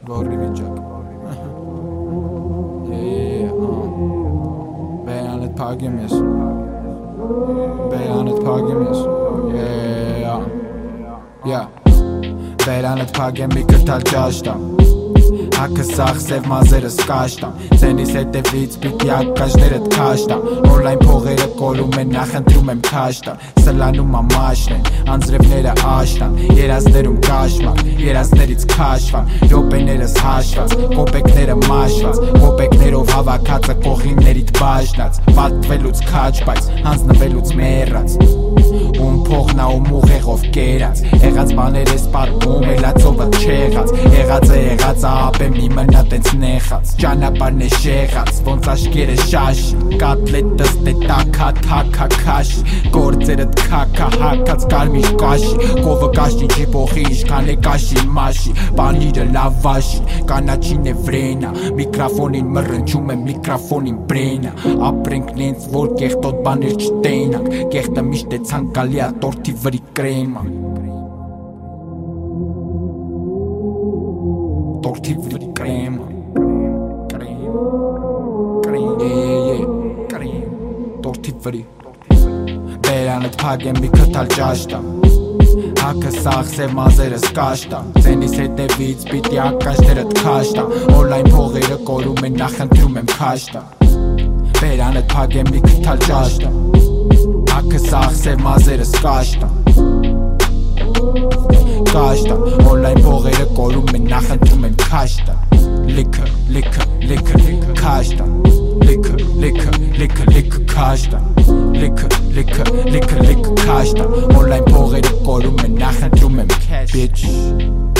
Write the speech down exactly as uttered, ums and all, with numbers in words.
Գորի վիճակ Բերանդ փագեմ ես Բերանդ փագեմ ես Բերանդ փագեմ մի կտալ ճաշտամ Հակը սաղ սև մազերս կաշտամ Ձենիս հետևից պիտի ակկաշներըտ կաշտամ Օրլայն փողերը կորում են նախընտրում եմ կաշտամ Սլանում ամաշն են, անձրևները աշտան Երազներում կաշման, երազներից կաշվան Յոպեներս հաշված, կոպեկները մաշված Կոպեկներով հավաքածը կողիններիտ բաժնած Պատվելուց կաչ բայց, հանձնվելուց մերած Ում փողնա ում ուղեղով կերած Եղած բաներ ես պատմում, էլացովը չեղած Եղածը եղածը ապեմ մի մնա տենց նեխած Ճանապարն է շեղած, ոնց աշկերը շաշի Կատլետս տե տակա թակա քաշի Գործերըտ քակա հակած կարմիր կաշի Կովը կաշի չի պոխի իշքան է կաշի մաշի Պանիրը լավաշի, կանաչին է վրենա Միկրաֆոնին մռնչում է միկրաֆոնին բրենա Ապրենք նենց որ կեղտոտ բաներ չտենանք Կեղտը միշտ է ցանկալի ա տորթի վրի կրեմա Տորթի վրի կրեմա Կրեմ Կրեմ Կրեմ Տորթի վրի Բերանդ փագեմ մի կտալ ճաշտամ Հակը սաղ սև մազերս կաշտամ Ձենիս հետևից պիտի ակկաշներըտ կաշտամ Օրլայն փողերը կորում են նախընտրում եմ կաշտամ Բերանդ փագեմ մի կտալ ճաշտամ Հակը սաղ սև մազերս կաշտամ Կաշտամ Օրլայն փողերը կորում են նախընտրում եմ կաշտամ Լիքը, լիքը, լիքը, լիքը կաշտամ Լիքը, լիքը, լիքը, լիքը կաշտամ Լիքը, լիքը, լիքը, լիքը կաշտամ Օրլայն փողերը կորում են նախընտրում եմ Bitch